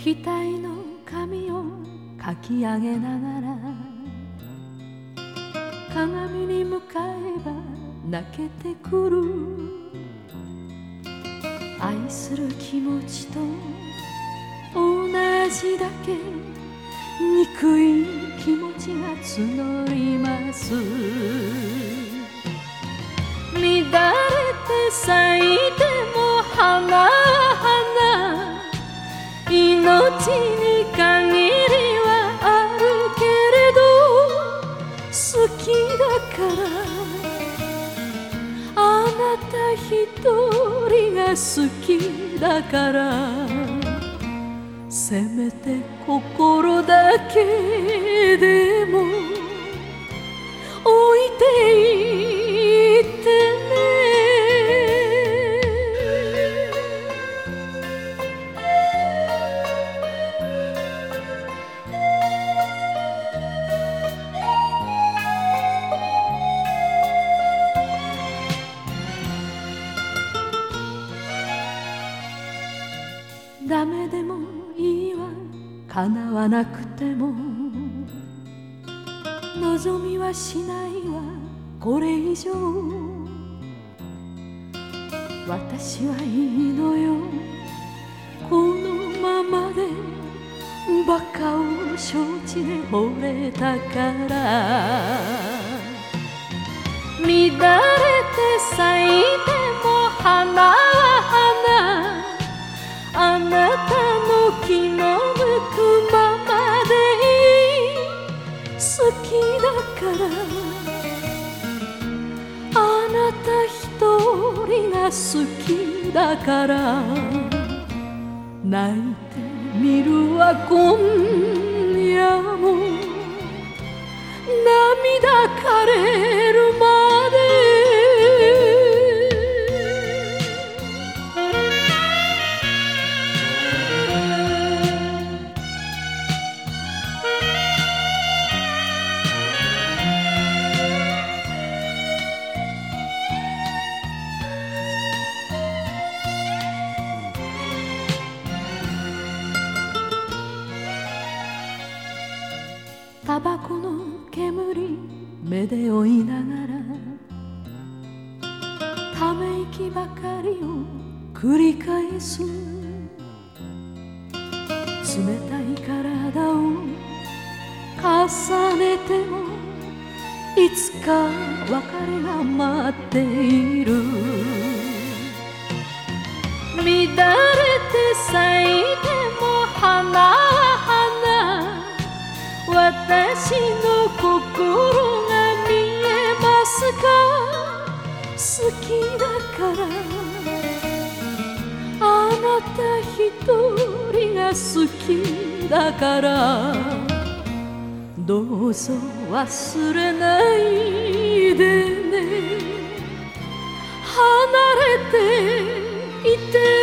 額の髪をかき上げながら鏡に向かえば泣けてくる。愛する気持ちと同じだけ憎い気持ちが募ります。乱れて咲いても花は花、命に限りはあるけれど、好きだからあなた一人が好きだから、せめて心だけでも置いていってね。ダメでもいいわ、叶わなくても望みはしないわ、これ以上。私はいいのよ、このままでバカを承知で惚れたから。乱れて咲いても花は花、あなたの気の向くままでいい。好きだからあなた一人が好きだから、泣いてみるわ今夜も、涙枯れるまで。タバコの煙目で追いながら、ため息ばかりを繰り返す。冷たい体を重ねてもいつか別れが待っている。乱れて咲いても花は花、私の心が見えますか。好きだからあなた一人が好きだから、どうぞ忘れないでね。離れていて